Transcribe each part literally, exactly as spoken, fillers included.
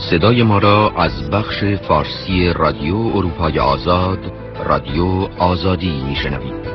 صدای ما را از بخش فارسی رادیو اروپای آزاد، رادیو آزادی میشنوید.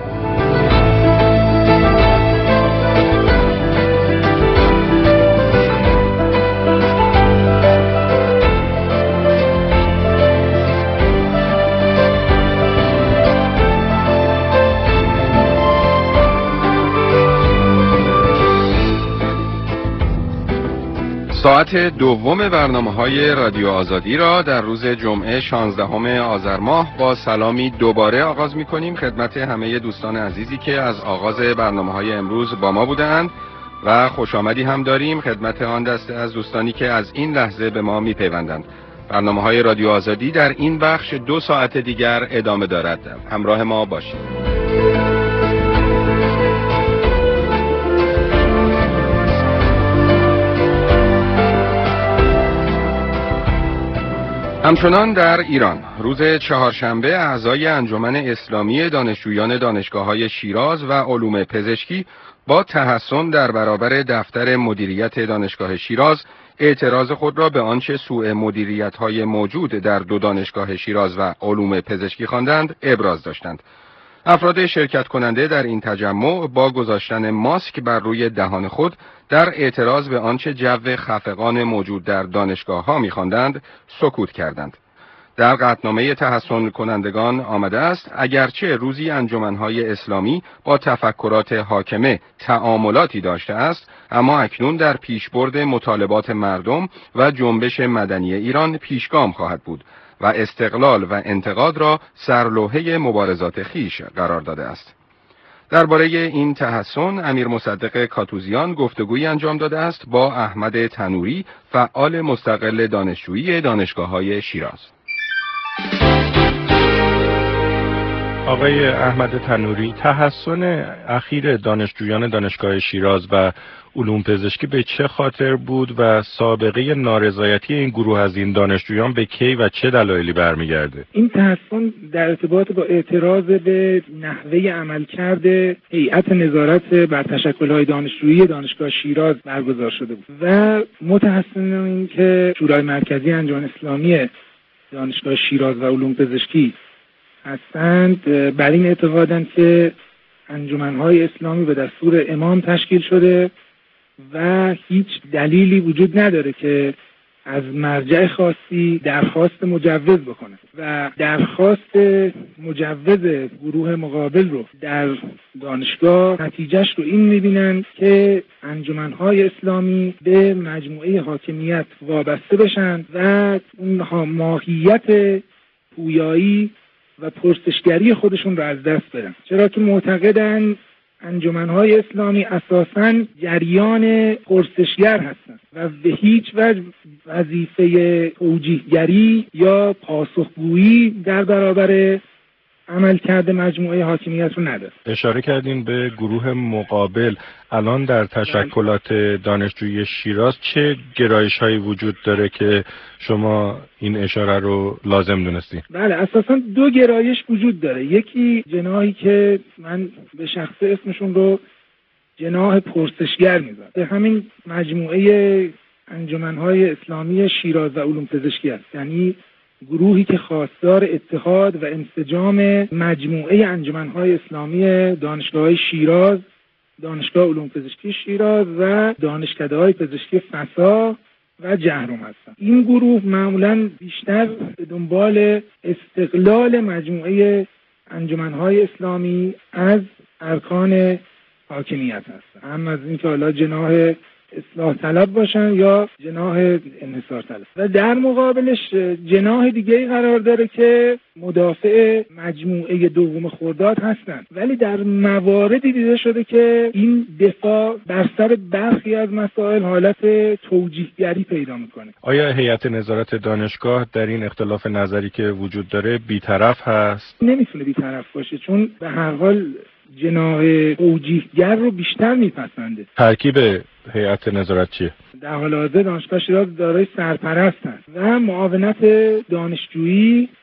ساعت دوم برنامه‌های رادیو آزادی را در روز جمعه شانزدهم آذر ماه با سلامی دوباره آغاز می‌کنیم خدمت همه دوستان عزیزی که از آغاز برنامه‌های امروز با ما بودند و خوش آمدی هم داریم خدمت آن دسته از دوستانی که از این لحظه به ما می‌پیوندند. برنامه‌های رادیو آزادی در این بخش دو ساعت دیگر ادامه دارد. همراه ما باشید. همچنان در ایران روز چهارشنبه اعضای انجمن اسلامی دانشجویان دانشگاه‌های شیراز و علوم پزشکی با تحسن در برابر دفتر مدیریت دانشگاه شیراز اعتراض خود را به آنچه سوء مدیریت‌های موجود در دو دانشگاه شیراز و علوم پزشکی خواندند ابراز داشتند. افراد شرکت کننده در این تجمع با گذاشتن ماسک بر روی دهان خود در اعتراض به آنچه جو خفقان موجود در دانشگاه‌ها می‌خواندند سکوت کردند. در قطعنامه تحسن کنندگان آمده است اگرچه روزی انجمن‌های اسلامی با تفکرات حاکمه تعاملاتی داشته است، اما اکنون در پیشبرد مطالبات مردم و جنبش مدنی ایران پیشگام خواهد بود و استقلال و انتقاد را سرلوحه مبارزات خیش قرار داده است. درباره این تحسن امیر مصدق کاتوزیان گفتگویی انجام داده است با احمد تنوری فعال مستقل دانشجویی دانشگاه‌های شیراز. آقای احمد تنوری، تحسن اخیر دانشجویان دانشگاه شیراز و علوم پزشکی به چه خاطر بود و سابقه نارضایتی این گروه از این دانشجویان به کی و چه دلایلی برمیگرده؟ این تحسن در ارتباط با اعتراض به نحوه عملکرد هیئت نظارت بر تشکل‌های دانشجویی دانشگاه شیراز برگزار شده بود و متأسفانه این که شورای مرکزی انجمن اسلامی دانشگاه شیراز و علوم پزشکی هستند بر این اعتقادند که انجمن‌های اسلامی به دستور امام تشکیل شده و هیچ دلیلی وجود نداره که از مرجع خاصی درخواست مجوز بکنه و درخواست مجوز گروه مقابل رو در دانشگاه نتیجهش رو این می‌بینن که انجمن‌های اسلامی به مجموعه حاکمیت وابسته بشن و اونها ماهیت پویایی و پرسشگری خودشون رو از دست بدن، چرا که معتقدن انجمن‌های اسلامی اساساً جریان پرسشگر هستند و به هیچ وجه وظیفه توجیهگری یا پاسخگویی در برابر عملکرد مجموعه حاکمیت رو نداره. اشاره کردین به گروه مقابل. الان در تشکلات دانشجویی شیراز چه گرایش‌هایی وجود داره که شما این اشاره رو لازم دونستی؟ بله، اساساً دو گرایش وجود داره. یکی جناحی که من به شخص اسمشون رو جناح پرسشگر میذارم، به همین مجموعه انجمن‌های اسلامی شیراز و علوم پزشکی است، یعنی گروهی که خواستار اتحاد و انسجام مجموعه انجمن‌های اسلامی دانشگاه‌های شیراز، دانشگاه علوم پزشکی شیراز و دانشکده‌های پزشکی فسا و جهرم هستند. این گروه معمولاً بیشتر به دنبال استقلال مجموعه انجمن‌های اسلامی از ارکان حاکمیت هستند، هم از اینکه حالا جناح اصلاح طلب باشن یا جناح انحصار طلب، و در مقابلش جناح دیگه‌ای قرار داره که مدافع مجموعه دوم خرداد هستند، ولی در مواردی دیده شده که این دفاع بر سر برخی از مسائل حالت توجیهگری پیدا میکنه. آیا هیئت نظارت دانشگاه در این اختلاف نظری که وجود داره بی‌طرف هست؟ نمیتونه بی‌طرف باشه، چون به هر حال جناح توجیهگر رو بیشتر میپسنده. ترکیب هیئت نظارت چیه؟ در حال حاضر دانشگاه شیراز دارای سرپرست است و معاونت دانشجویی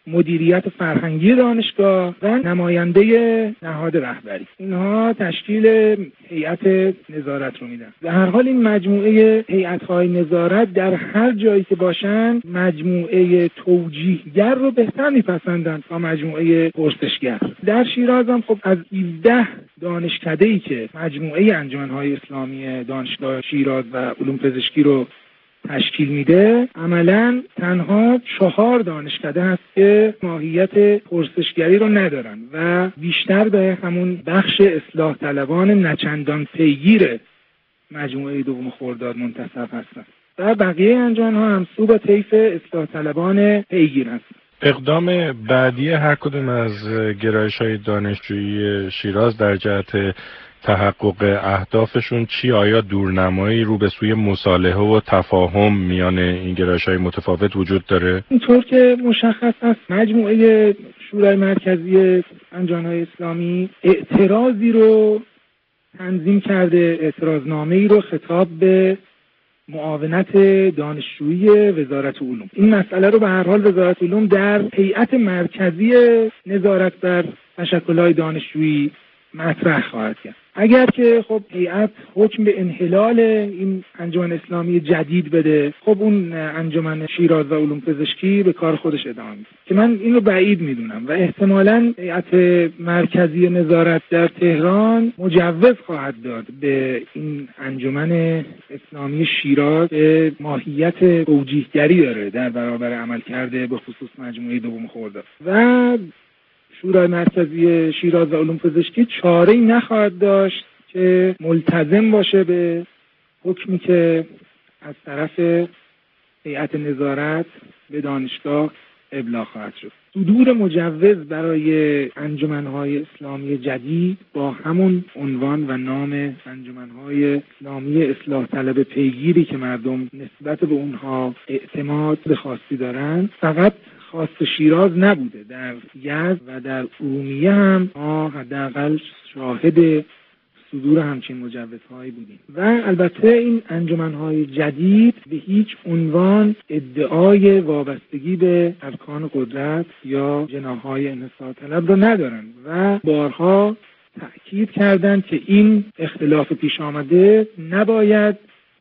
مدیریت فرهنگی دانشگاه و نماینده نهاد رهبری. اینها تشکیل هیئت نظارت رو میدن. در هر حال این مجموعه هیئت‌های نظارت در هر جایی که باشن مجموعه توجیهگر رو بهتر میپسندن تا مجموعه پرسشگر. در شیراز هم خب از هفده دانشکده‌ای که مجموعه انجمن‌های اسلامی دانشگاه شیراز و علوم پزشکی رو تشکیل میده، عملاً تنها چهار دانشکده هست که ماهیت پرسشگری رو ندارن و بیشتر به همون بخش اصلاح طلبان نچندان پیگیر مجموعه دوم خرداد منتسب هستن و بقیه انجمن‌ها هم همسو با طیف اصلاح طلبان پیگیر هستن. اقدام بعدی هر کدوم از گرایش‌های دانشجویی شیراز در جهت تحقق اهدافشون چی؟ آیا دورنمایی رو به سوی مصالحه و تفاهم میان این گرایش‌های متفاوت وجود داره؟ اینطور که مشخص است مجموعه شورای مرکزی انجمن‌های اسلامی اعتراضی رو تنظیم کرده، اعتراضنامه‌ای رو خطاب به معاونت دانشجویی وزارت علوم. این مسئله رو به هر حال وزارت علوم در هیئت مرکزی نظارت بر تشکل‌های دانشجویی مطرح خواهد کرد. اگر که خب هیئت حکم به انحلال این انجمن اسلامی جدید بده، خب اون انجمن شیراز و علوم پزشکی به کار خودش ادامه میده که من این رو بعید میدونم و احتمالاً هیئت مرکزی نظارت در تهران مجوز خواهد داد به این انجمن اسلامی شیراز که ماهیت توجیهگری داره در برابر عملکرد به خصوص مجموعه دوم خرداد و شورای مرکزی شیراز و علوم پزشکی چاره‌ای نخواهد داشت که ملتزم باشه به حکمی که از طرف هیئت نظارت به دانشگاه ابلاغ خواهد شد. صدور مجوز برای انجمن‌های اسلامی جدید با همون عنوان و نام انجمن‌های اسلامی اصلاح طلب پیگیری که مردم نسبت به اونها اعتماد به خاصی دارن فقط خاص شیراز نبوده. در یزد و در ارومیه هم ما حداقل شاهد صدور همچین مجوزهایی بودیم و البته این انجمن‌های جدید به هیچ عنوان ادعای وابستگی به ارکان قدرت یا جناح‌های انحصار طلب را ندارن و بارها تأکید کردند که این اختلاف پیش آمده نباید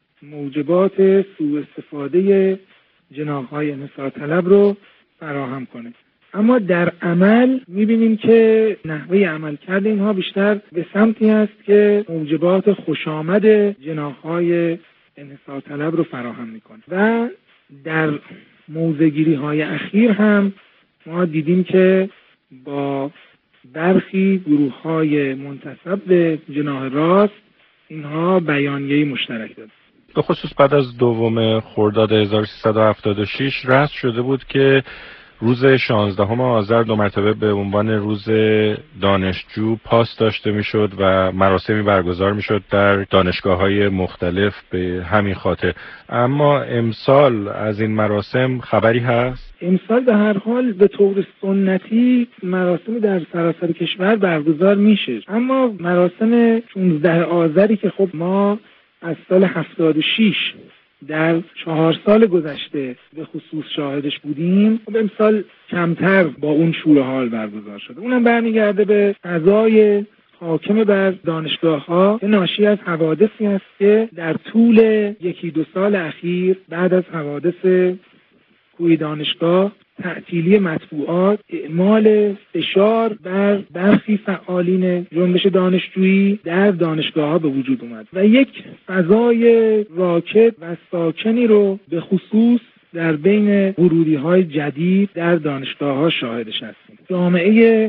موجبات سوء استفاده جناح‌های انحصار طلب رو فراهم کنه. اما در عمل می‌بینیم که نحوه عملکرد اینها بیشتر به سمتی است که موجبات خوشامد جناح‌های انحصار طلب رو فراهم می‌کنه و در موضع‌گیری‌های اخیر هم ما دیدیم که با برخی گروه‌های منتسب به جناح راست اینها بیانیه‌ای مشترک دادند. به خصوص بعد از دوم خرداد هزار و سیصد و هفتاد و شش رسم شده بود که روز شانزدهم آذر دو مرتبه به عنوان روز دانشجو پاس داشته میشد و مراسمی برگزار میشد در دانشگاه‌های مختلف به همین خاطر. اما امسال از این مراسم خبری هست؟ امسال به هر حال به طور سنتی مراسم در سراسر کشور برگزار میشه، اما مراسم شانزدهم آذری که خب ما از سال هفتاد و شش در چهار سال گذشته به خصوص شاهدش بودیم، خب امسال کمتر با اون شور حال برگزار شده. اونم برمیگرده به قضای حاکم بر دانشگاه‌ها که ناشی از حوادثی است که در طول یکی دو سال اخیر بعد از حوادث کوی دانشگاه تعطیلی مطبوعات، اعمال فشار بر برخی فعالین جنبش دانشجویی در دانشگاه‌ها به وجود اومد و یک فضای راکد و ساکنی رو به خصوص در بین ورودی‌های جدید در دانشگاه‌ها شاهدش هستیم. جامعه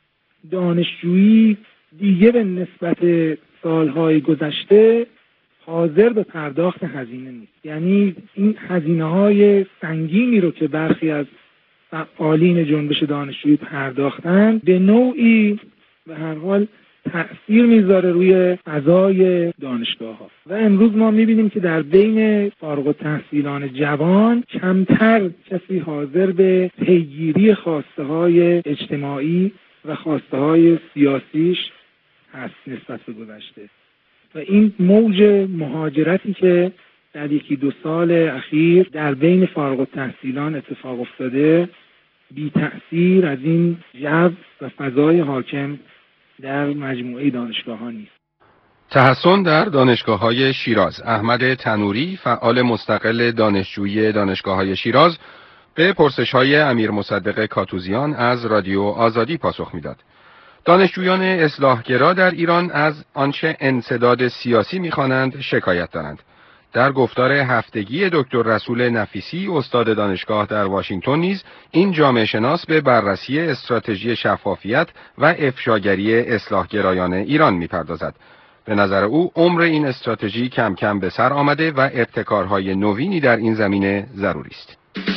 دانشجویی دیگه به نسبت سالهای گذشته حاضر به پرداخت هزینه نیست. یعنی این هزینه‌های سنگینی رو که برخی از فعالین جنبش دانشجویی پرداختن به نوعی به هر حال تأثیر میذاره روی فضای دانشگاه‌ها و امروز ما می‌بینیم که در بین فارغ التحصیلان جوان کمتر کسی حاضر به پیگیری خواسته‌های اجتماعی و خواسته‌های سیاسیش هست نسبت به گذشته و این موج مهاجرتی که در یکی دو سال اخیر در بین فارغ التحصیلان اتفاق افتاده بی تأثیر از این جو و فضای حاکم در مجموعه دانشگاه‌ها نیست. تحسن در دانشگاه‌های شیراز. احمد تنوری، فعال مستقل دانشجویی دانشگاه‌های شیراز، به پرسش‌های امیر مصدق کاتوزیان از رادیو آزادی پاسخ می‌داد. دانشجویان اصلاحگرا در ایران از آنچه انسداد سیاسی می‌خوانند شکایت دارند. در گفتار هفتگی دکتر رسول نفیسی، استاد دانشگاه در واشنگتن، نیز این جامعه شناس به بررسی استراتژی شفافیت و افشاگری اصلاحگرایان ایران می‌پردازد. به نظر او عمر این استراتژی کم کم به سر آمده و ابتکارهای نوینی در این زمینه ضروری است.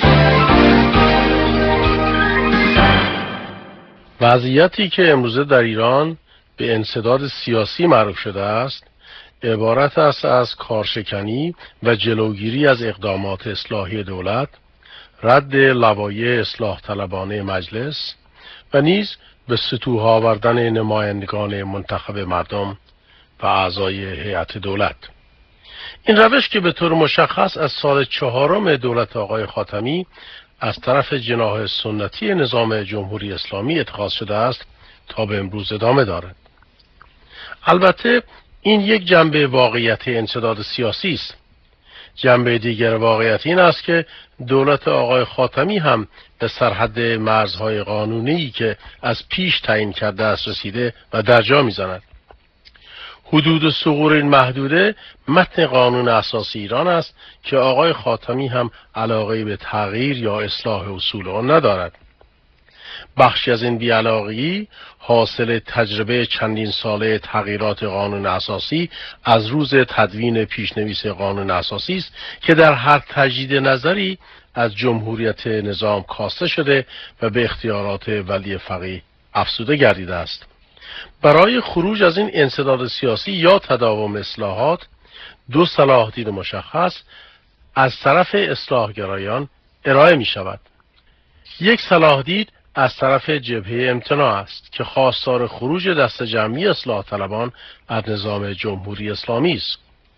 وضعیتی که امروزه در ایران به انسداد سیاسی معروف شده است، عبارت است از کارشکنی و جلوگیری از اقدامات اصلاحی دولت، رد لوایح اصلاح طلبانه مجلس و نیز به سطوح آوردن نمایندگان منتخب مردم و اعضای هیئت دولت. این روش که به طور مشخص از سال چهارم دولت آقای خاتمی از طرف جناح سنتی نظام جمهوری اسلامی اتخاذ شده است تا به امروز ادامه دارد. البته این یک جنبه واقعیت انسداد سیاسی است. جنبه دیگر واقعیت این است که دولت آقای خاتمی هم به سرحد مرزهای قانونی که از پیش تعیین کرده است رسیده و درجا می‌زند. حدود ثغور این محدوده متن قانون اساسی ایران است که آقای خاتمی هم علاقه به تغییر یا اصلاح اصول آن ندارد. بخشی از این بی‌علاقگی حاصل تجربه چندین ساله تغییرات قانون اساسی از روز تدوین پیشنویس قانون اساسی است که در هر تجدید نظری از جمهوریت نظام کاسته شده و به اختیارات ولی فقیه افزوده گردیده است. برای خروج از این انسداد سیاسی یا تداوم اصلاحات دو صلاح دید مشخص از طرف اصلاحگرایان ارائه می شود. یک صلاح دید از طرف جبهه امتناع است که خواستار خروج دست جمعی اصلاح طلبان از نظام جمهوری اسلامی است.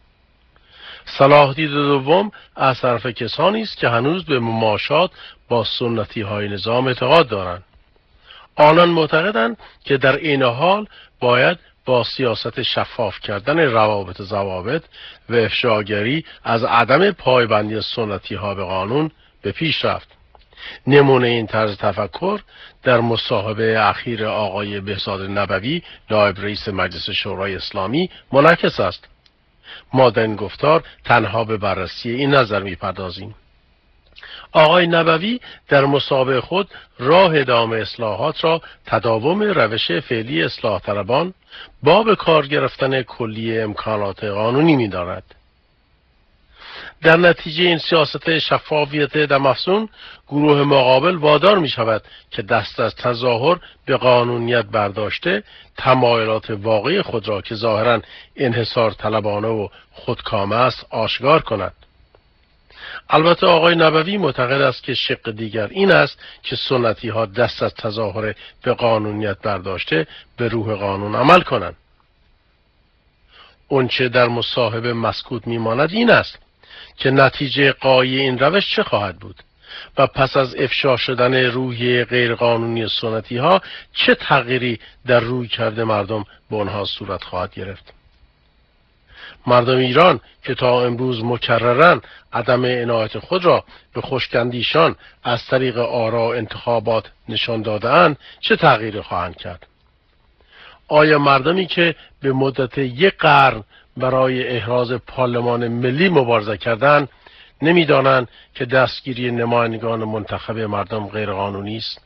صلاح دید دوم از طرف کسانی است که هنوز به مماشات با سنتی های نظام اعتقاد دارند. آنان معتقدند که در این حال باید با سیاست شفاف کردن روابط ضوابط و افشاگری از عدم پایبندی سنتی ها به قانون به پیش رفت. نمونه این طرز تفکر در مصاحبه اخیر آقای بهزاد نبوی نایب رئیس مجلس شورای اسلامی منعکس است. ما در این گفتار تنها به بررسی این نظر می‌پردازیم. آقای نبوی در مصاحبه خود راه ادامه اصلاحات را تداوم روش فعلی اصلاح طلبان با به کار گرفتن کلی امکانات قانونی می‌داند. در نتیجه این سیاست شفافیت دمافزون گروه مقابل وادار می شود که دست از تظاهر به قانونیت برداشته تمایلات واقعی خود را که ظاهراً انحصار طلبانه و خودکامه است آشکار کند. البته آقای نبوی معتقد است که شق دیگر این است که سنتی ها دست از تظاهر به قانونیت برداشته به روح قانون عمل کنند. اونچه در مصاحبه مسکوت میماند این است که نتیجه غایی این روش چه خواهد بود و پس از افشا شدن روحیه غیرقانونی سنتی ها چه تغییری در روی کرده مردم به آنها صورت خواهد گرفت. مردم ایران که تا امروز مکرراً عدم عنایت خود را به خوشگندیشان از طریق آرا و انتخابات نشان داده‌اند چه تغییری خواهند کرد؟ آیا مردمی که به مدت یک قرن برای احراز پارلمان ملی مبارزه کردند نمی‌دانند که دستگیری نمایندگان منتخب مردم غیرقانونی است؟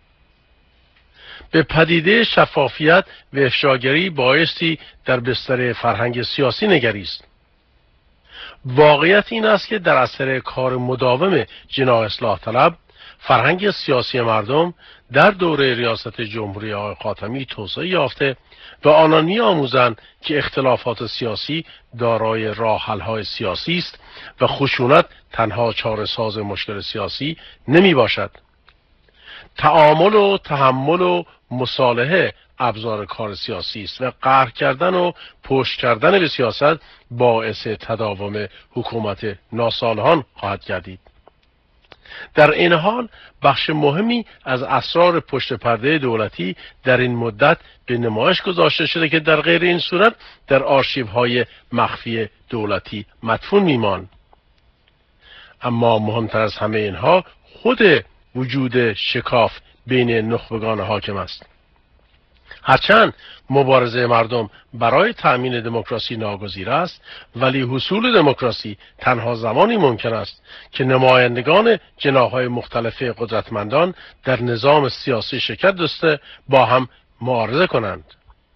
به پدیده شفافیت و افشاگری بایستی در بستر فرهنگ سیاسی نگریست. واقعیت این است که در اثر کار مداوم جناح اصلاح طلب فرهنگ سیاسی مردم در دوره ریاست جمهوری آقای خاتمی توسعه یافته و آنان می‌آموزند که اختلافات سیاسی دارای راه حل‌های سیاسی است و خشونت تنها چاره‌ساز مشکل سیاسی نمی‌باشد. تعامل و تحمل و مصالحه ابزار کار سیاسی است و قهر کردن و پشت کردن به سیاست باعث تداوم حکومت ناصالحان خواهد گردید. در این حال بخش مهمی از اسرار پشت پرده دولتی در این مدت به نمایش گذاشته شده که در غیر این صورت در آرشیوهای مخفی دولتی مدفون میمان. اما مهمتر از همه اینها خود وجود شکاف بین نخبگان حاکم است. هرچند مبارزه مردم برای تأمین دموکراسی ناگزیر است، ولی حصول دموکراسی تنها زمانی ممکن است که نمایندگان جناح‌های مختلف قدرتمندان در نظام سیاسی شرکت داشته با هم معارضه کنند.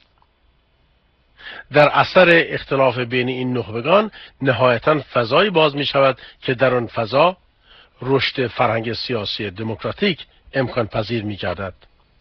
در اثر اختلاف بین این نخبگان نهایتاً فضایی باز می شود که در آن فضا رشد فرهنگ سیاسی دموکراتیک امکان پذیر می گردد.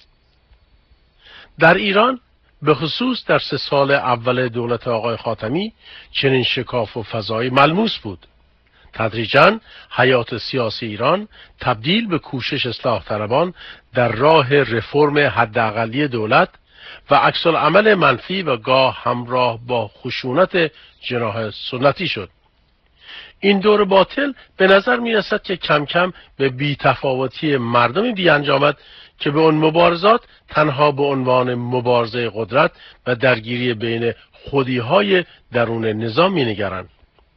در ایران به خصوص در سه سال اول دولت آقای خاتمی چنین شکاف و فضایی ملموس بود. تدریجاً حیات سیاسی ایران تبدیل به کوشش اصلاح طلبان در راه رفرم حداقلی دولت و عکس العمل منفی و گاه همراه با خشونت جناح سنتی شد. این دور باطل به نظر می رسد که کم کم به بی‌تفاوتی مردمی بیانجامد که به اون مبارزات تنها به عنوان مبارزه قدرت و درگیری بین خودی‌های درون نظام می‌نگرند.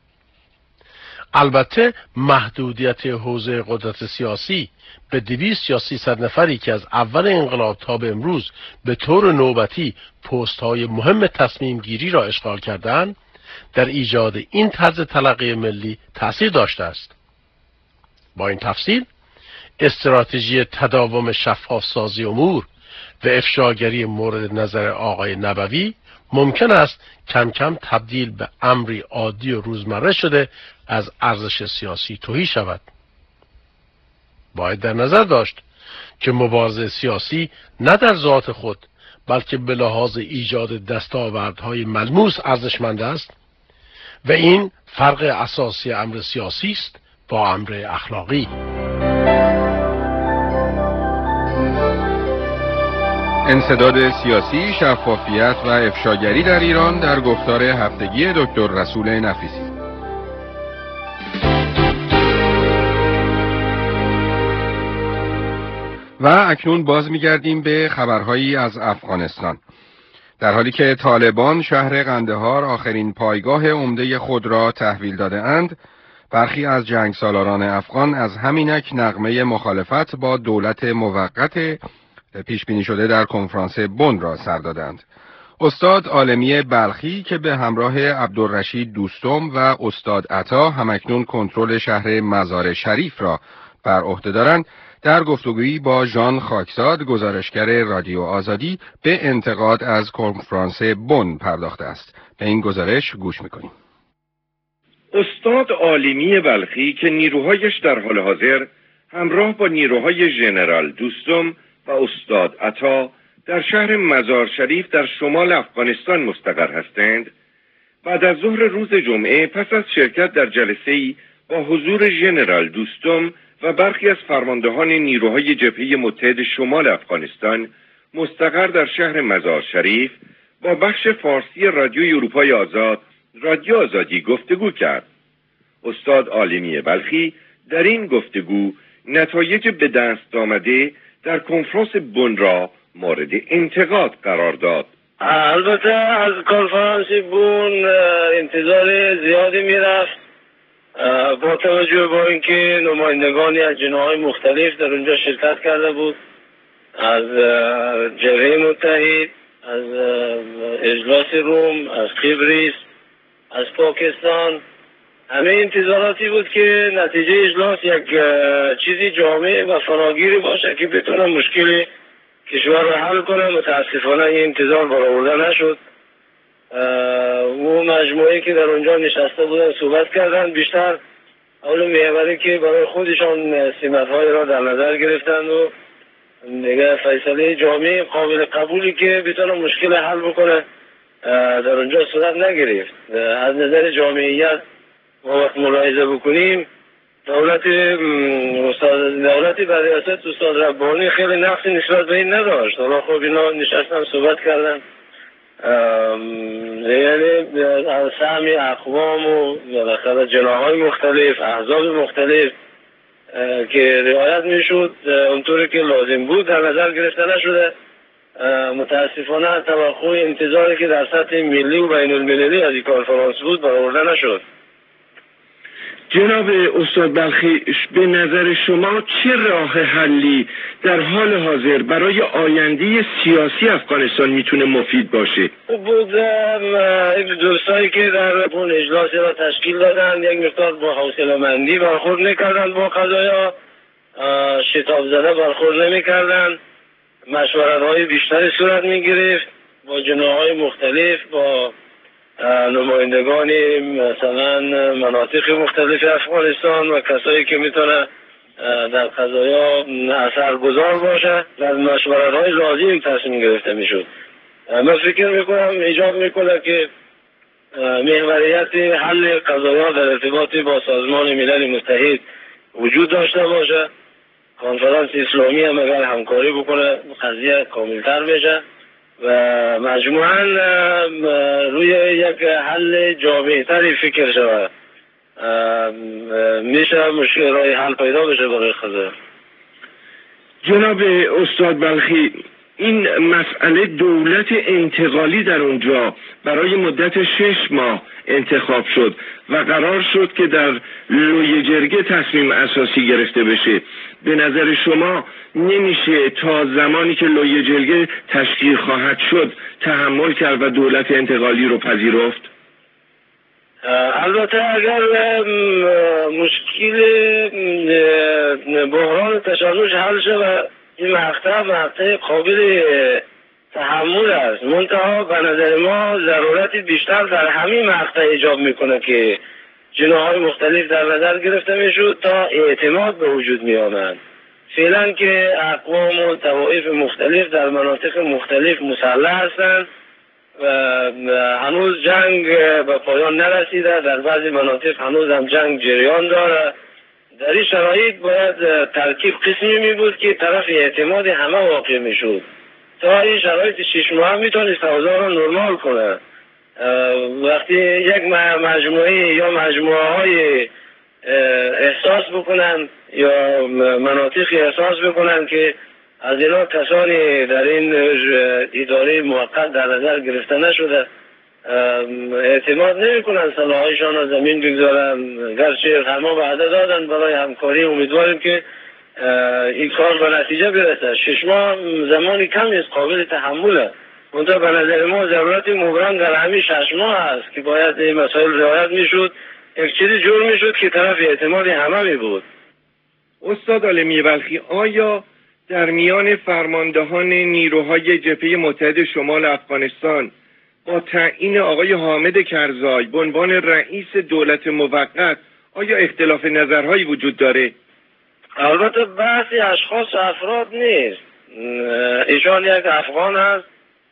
البته محدودیت حوزه قدرت سیاسی به دویست یا سیصد نفری که از اول انقلاب تا به امروز به طور نوبتی پست‌های مهم تصمیم گیری را اشغال کردند، در ایجاد این طرز تلقی ملی تأثیر داشته است. با این تفصیل استراتژی تداوم شفاف سازی امور و افشاگری مورد نظر آقای نبوی ممکن است کم کم تبدیل به امری عادی و روزمره شده از ارزش سیاسی تهی شود. باید در نظر داشت که مبارزه سیاسی نه در ذات خود بلکه به لحاظ ایجاد دستاوردهای ملموس ارزشمند است و این فرق اساسی امر سیاسی است با امر اخلاقی. انسداد سیاسی، شفافیت و افشاگری در ایران در گفتار هفتگی دکتر رسول نفیسی. و اکنون باز می‌گردیم به خبرهایی از افغانستان. در حالی که طالبان شهر قندهار آخرین پایگاه عمده خود را تحویل داده اند، برخی از جنگسالاران افغان از همینک نغمه مخالفت با دولت موقت پیش بینی شده در کنفرانس بن را سر دادند. استاد عالمی بلخی که به همراه عبدالرشید دوستم و استاد عطا همکنون کنترل شهر مزار شریف را بر عهده دارند، در گفتگویی با ژان خاکزاد گزارشگر رادیو آزادی به انتقاد از کنفرانس بن پرداخته است. به این گزارش گوش میکنیم. استاد عالمی بلخی که نیروهایش در حال حاضر همراه با نیروهای ژنرال دوستم و استاد عطا در شهر مزار شریف در شمال افغانستان مستقر هستند، بعد از ظهر روز جمعه پس از شرکت در جلسه‌ای با حضور ژنرال دوستم و برخی از فرماندهان نیروهای جبهه متحد شمال افغانستان مستقر در شهر مزار شریف با بخش فارسی رادیوی اروپای آزاد رادیو آزادی گفتگو کرد. استاد عالمی بلخی در این گفتگو نتایج به دست آمده در کنفرانس بن را مورد انتقاد قرار داد. البته از کنفرانس بن انتظار زیادی میرفت، با توجه با اینکه نمایندگانی از جناح‌های مختلف در اونجا شرکت کرده بود، از جبهه متحد، از اجلاس روم، از قبرس، از پاکستان. همه انتظاراتی بود که نتیجه اجلاس یک چیزی جامع و فراگیری باشه که بتونه مشکل کشور رو حل کنه. متاسفانه این انتظار برآورده نشد. و مجموعه که در اونجا نشسته بودن صحبت کردن، بیشتر اول میبره که برای خودشان سمت‌های را در نظر گرفتن و دیگه فیصله جامع قابل قبولی که بتونه مشکل حل بکنه در اونجا صورت نگرفت. از نظر جامعیت ما وقت ملاحظه بکنیم، دولت استاد دولت به ریاست استاد ربانی خیلی نقصی نسبت به این نداشت. حالا خب اینا نشستن صحبت کردن، یعنی از سهم اقوام و بالاخره جناح‌های مختلف، احزاب مختلف که رعایت میشد اونطوری که لازم بود در نظر گرفته نشده. متاسفانه توقع انتظاری که در سطح ملی و بین المللی از این کنفرانس بود برآورده نشد. جناب استاد بلخی، به نظر شما چه راه حلی در حال حاضر برای آینده سیاسی افغانستان میتونه مفید باشه؟ بود دوستایی که در اون اجلاس را تشکیل دادن یک مقدار با حوصله‌مندی برخورد نکردن، با قضایا شتاب زده برخورد نمیکردن، مشورت‌های بیشتری صورت میگرفت با جناح‌های مختلف، با نمایندگان مثلا مناطق مختلف افغانستان و کسایی که میتونه در قضایا اثرگذار باشه. در مشورت‌های لازم تصمیم گرفته میشد. من فکر میکنم ایجاب میکنه که محوریت حل قضایا در ارتباط با سازمان ملل متحد وجود داشته باشه. کنفرانس اسلامی هم اگر همکاری بکنه قضیه کاملتر بشه و مجموعاً روی یک حل جامع‌تری فکر شود، میشه مشکل رای حل پیدا بشه برای قضیه. جناب استاد بلخی، این مسئله دولت انتقالی در اونجا برای مدت شش ماه انتخاب شد و قرار شد که در لوی جرگه تصمیم اساسی گرفته بشه. به نظر شما نمیشه تا زمانی که لوی جرگه تشکیل خواهد شد تحمل کرد و دولت انتقالی رو پذیرفت؟ البته اگر مشکل بحران تشنج حل شد این مقطع مقطع قابل تحمل است، منتها به نظر ما ضرورت بیشتر در همین مقطع ایجاب میکنه که جناح‌های مختلف در نظر گرفته میشد تا اعتماد به وجود می آمد. فعلا که اقوام و طوائف مختلف در مناطق مختلف مسلح هستند و هنوز جنگ به پایان نرسیده، در بعضی مناطق هنوز هم جنگ جریان داره. در این شرایط باید ترکیب قسمی می بود که طرف اعتماد همه واقع می شد تا این شرایط شش ماه میتونست اوضاع رو نرمال کنه. وقتی یک مجموعه یا مجموعه های احساس بکنن یا مناطق احساس بکنن که از اینا کسانی در این اداره موقت در نظر گرفته نشده اعتماد نمی کنن صلاحایشان را زمین بگذارن، گرچه همه وعده دادن برای همکاری، امیدواریم که این کار به نتیجه برسه. شش ماه زمانی کمی است، قابل تحمله، منتها به نظر ما ضرورت مبرم در همین شش ماه است که باید این مسائل رعایت میشد، یک چیزی جور میشد که طرف اعتماد همه می بود. استاد عالمی بلخی، آیا در میان فرماندهان نیروهای جبهه متحد شمال افغانستان با تعیین آقای حامد کرزای به عنوان رئیس دولت موقت آیا اختلاف نظرهایی وجود داره؟ البته بحثی اشخاص و افراد نیست. ایشان یک افغان است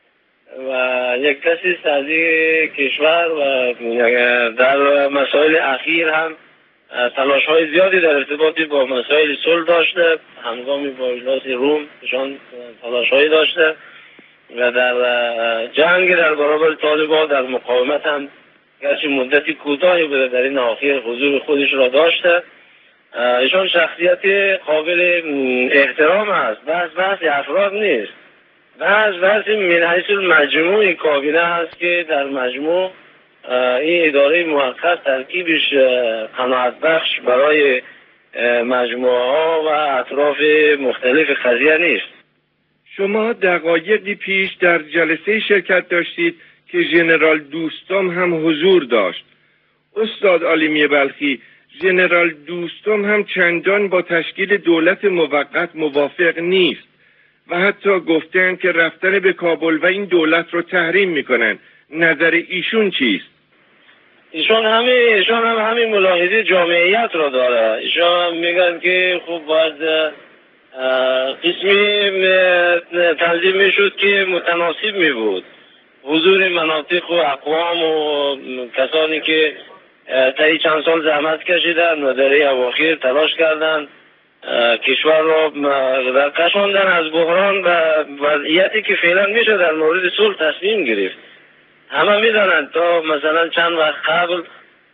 و یک کسی است از این کشور و در مسائل اخیر هم تلاش های زیادی در ارتباطی با مسائل صلح داشته. هنگامی با اجلاس روم ایشان تلاش هایی داشته و در جنگ در برابر طالبان در مقاومت هم گرچه مدتی کوتاهی بوده در این اخیر حضور خودش را داشته. ایشان شخصیت قابل احترام است، بحث بحث افراد نیست، بحث بحث من حیث المجموع کابینه است که در مجموع این اداره موقت ترکیبش قناعت بخش برای مجموعه ها و اطراف مختلف قضیه نیست. شما دقایقی پیش در جلسه شرکت داشتید که ژنرال دوستم هم حضور داشت. استاد عالمی بلخی، ژنرال دوستم هم چندان با تشکیل دولت موقت موافق نیست و حتی گفتن که رفتن به کابل و این دولت رو تحریم میکنن. نظر ایشون چیست؟ ایشان همین ایشان هم همین ملاحظه جامعیت را داره. ایشان هم میگن که خوب باید قسمی تنظیم میشد که متناسب می بود حضور مناطق و اقوام و کسانی که طی چند سال زحمت کشیدن و در این اواخر تلاش کردن کشور را در کشاندن از بحران و وضعیتی که فعلا میشه در مورد صلح تصمیم گرفت. همه میدانند تا مثلا چند وقت قبل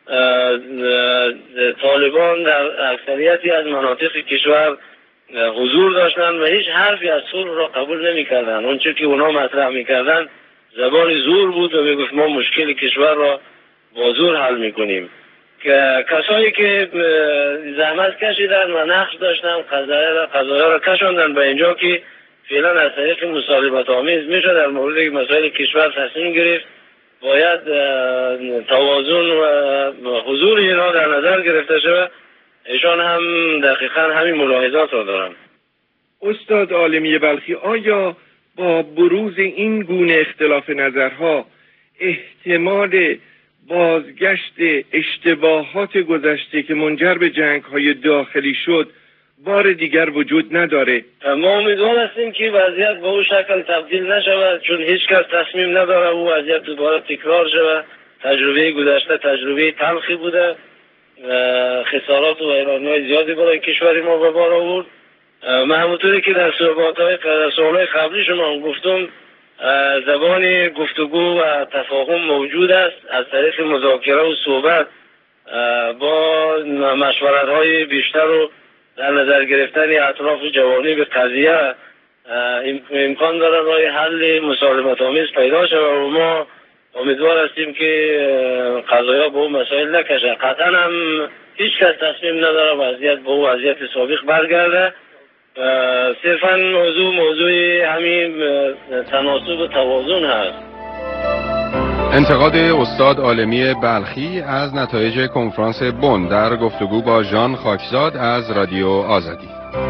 طالبان در اکثریتی از مناطق کشور حضور داشتن و هیچ حرفی از صلح را قبول نمی کردن. اون چیزی که اونا مطرح می کردن زبان زور بود و می گفت ما مشکل کشور را با زور حل می کنیم. که کسایی که زحمت کشیدن و نقش داشتن قضایا را کشاندن به اینجا که فعلا از طریق مصالحت آمیز میشه در مورد مسائل کشور تصمیم گرفت. باید توازن و حضور اینا در نظر گرفته شود. ایشان هم دقیقا همین ملاحظات را دارن. استاد عالمی بلخی، آیا با بروز این گونه اختلاف نظرها احتمال بازگشت اشتباهات گذشته که منجر به جنگ‌های داخلی شد بار دیگر وجود نداره؟ ما امیدوار هستیم که وضعیت به اون شکل تبدیل نشود، چون هیچ کس تصمیم نداره او وضعیت دوباره تکرار شود. تجربه گذشته تجربه تلخی بوده، خسارات و ویرانی‌های زیادی برای کشور ما به بار آورد. من همونطوری که در صحبت‌های در سوال‌های قبلی شما گفتم، زبان گفتگو و تفاهم موجود است. از طریق مذاکره و صحبت با مشورت‌های بیشتر و در نظر گرفتن اطراف جوانب به قضیه امکان داره راه حل مسالمت آمیز پیدا شود و ما امیدوار هستیم که قضایا به اون مسائل نکشه. قطعا هم هیچ کس تصمیم نداره وضعیت به اون وضعیت سابق برگرده. صرفا موضوع موضوع همین تناسب و توازن هست. انتقاد استاد عالمی بلخی از نتایج کنفرانس بن در گفتگو با ژان خاکزاد از رادیو آزادی.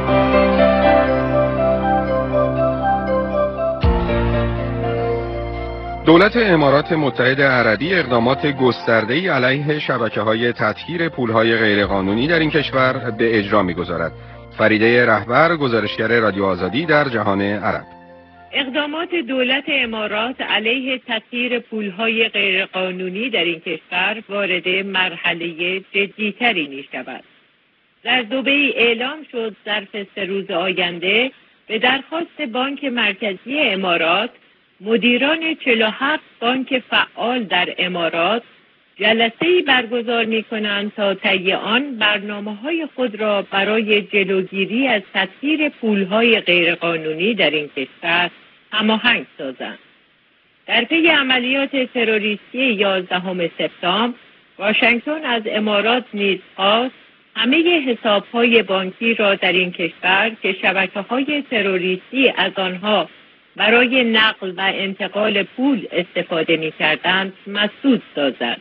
دولت امارات متحده عربی اقدامات گسترده‌ای علیه شبکه‌های تطهیر پول‌های غیرقانونی در این کشور به اجرا می‌گذارد. فریده رهبر، گزارشگر رادیو آزادی در جهان عرب. اقدامات دولت امارات علیه تطهیر پول‌های غیرقانونی در این کشور وارد مرحله جدی‌تری می‌شود. در دبی اعلام شد ظرف سه روز آینده به درخواست بانک مرکزی امارات مدیران چهل و هفت بانک فعال در امارات جلسه‌ای برگزار می‌کنند تا طی آن برنامه‌های خود را برای جلوگیری از تطهیر پول‌های غیرقانونی در این کشور هماهنگ سازند. در پی عملیات تروریستی یازدهم سپتامبر، واشنگتن از امارات نیز خواست همه حساب‌های بانکی را در این کشور که شبکه‌های تروریستی از آنها برای نقل و انتقال پول استفاده می‌کردند مسدود سازد.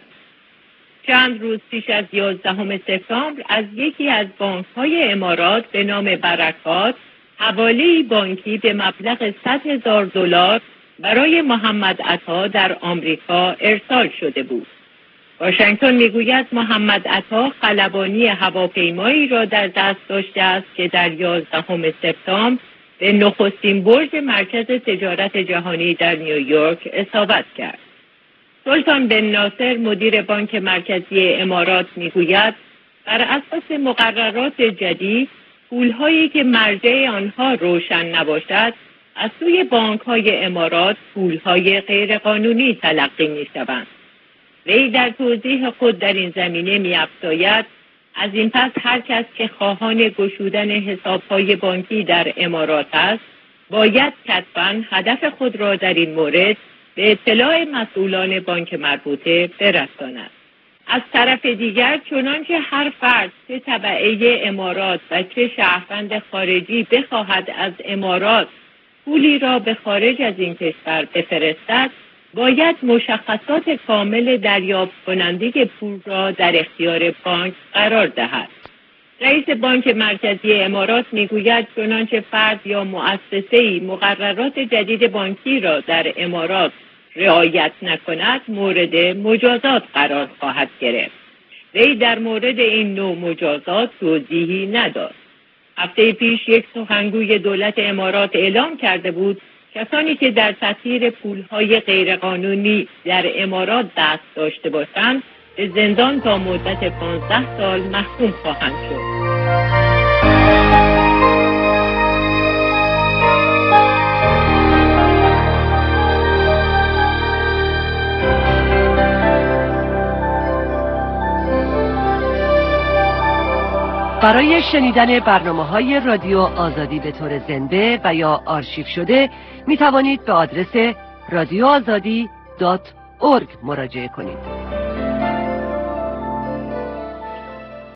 چند روز پیش از یازدهم سپتامبر از یکی از بانک‌های امارات به نام برکات حواله بانکی به مبلغ صد هزار دلار برای محمد عطا در آمریکا ارسال شده بود. واشنگتن میگوید محمد عطا خلبانی هواپیمایی را در دست داشته است که در یازدهم سپتامبر به نخستین برج مرکز تجارت جهانی در نیویورک اصابت کرد. سلطان بن ناصر مدیر بانک مرکزی امارات میگوید بر اساس مقررات جدید پولهایی که مرجع آنها روشن نباشد از سوی بانک‌های امارات پولهای غیرقانونی تلقی می‌شوند. وی در توضیح خود در این زمینه می‌افزاید از این پس هر کس که خواهان گشودن حساب‌های بانکی در امارات است باید کتباً هدف خود را در این مورد به اطلاع مسئولان بانک مربوطه برساند. از طرف دیگر چنانچه هر فرد چه تبعه امارات و چه شهروند خارجی بخواهد از امارات پولی را به خارج از این کشور بفرستد باید مشخصات کامل دریافت کننده پول را در اختیار بانک قرار دهد. رئیس بانک مرکزی امارات میگوید چنانچه فرد یا مؤسسه‌ای مقررات جدید بانکی را در امارات رعایت نکند مورد مجازات قرار خواهد گرفت. وی در مورد این نوع مجازات توضیحی نداد. هفته پیش یک سخنگوی دولت امارات اعلام کرده بود کسانی که در تطهیر پولهای غیرقانونی در امارات دست داشته باشند به زندان تا مدت پانزده سال محکوم خواهند شد. برای شنیدن برنامه‌های رادیو آزادی به طور زنده و یا آرشیو شده می توانید به آدرس رادیو آزادی دات اورگ مراجعه کنید.